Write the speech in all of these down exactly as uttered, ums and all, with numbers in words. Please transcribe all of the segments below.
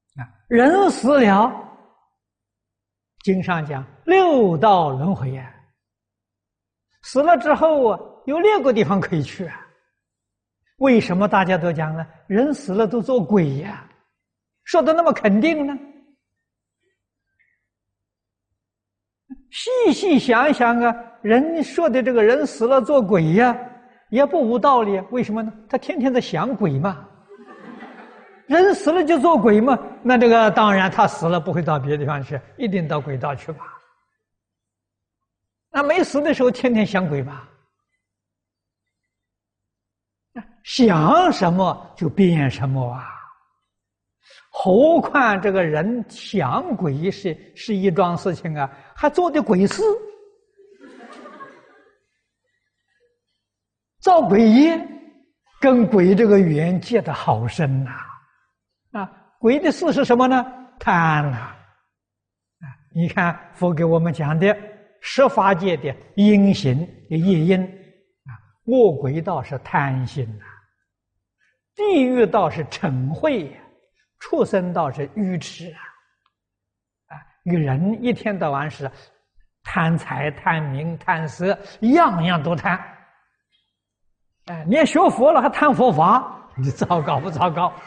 啊，人死了，经上讲六道轮回呀、啊，死了之后啊，有六个地方可以去啊。为什么大家都讲呢？人死了都做鬼呀、啊，说的那么肯定呢？细细想想啊，人说的这个人死了做鬼呀、啊，也不无道理。为什么呢？他天天在想鬼嘛。人死了就做鬼嘛，那这个当然他死了不会到别的地方去，一定到鬼道去吧。那没死的时候天天想鬼吧，想什么就变什么啊。何况这个人想鬼是是一桩事情啊，还做的鬼事，造鬼业，跟鬼这个缘结得好深呐、啊！啊，鬼的事是什么呢？贪啊！啊，你看佛给我们讲的十法界的因行的业因啊，恶鬼道是贪心呐、啊，地狱道是嗔恚呀、啊，畜生道是愚痴啊！啊，与人一天到晚是贪财、贪名、贪色，样样都贪。哎，你也学佛了还贪佛法，你糟糕不糟糕？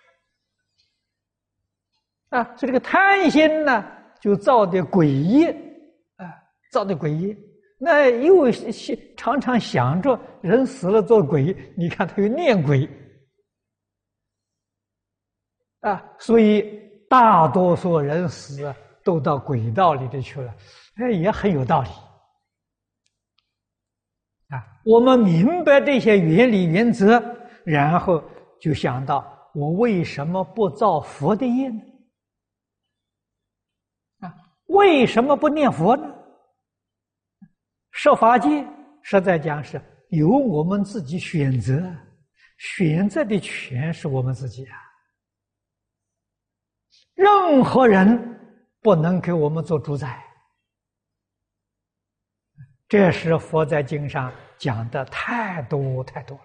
啊，所以这个贪心呢，就造的诡异，啊，造的诡异。那又常常想着人死了做鬼，你看他又念鬼，啊，所以大多数人死都到鬼道里头去了，哎，也很有道理。啊，我们明白这些原理原则，然后就想到我为什么不造佛的业呢？啊，为什么不念佛呢？设法界实在讲是由我们自己选择，选择的权是我们自己啊，任何人不能给我们做主宰。这是佛在经上讲的太多太多了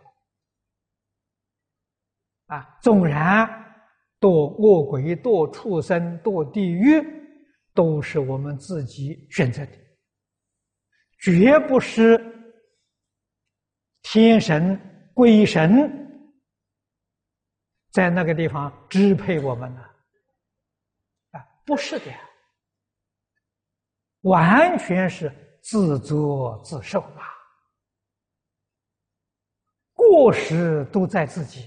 啊！纵然堕恶鬼、堕畜生、堕地狱，都是我们自己选择的，绝不是天神、鬼神在那个地方支配我们的啊，不是的呀，完全是自作自受啊，过失都在自己。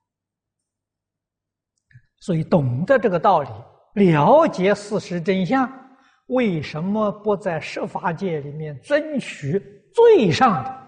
所以懂得这个道理，了解事实真相，为什么不在十法界里面争取最上的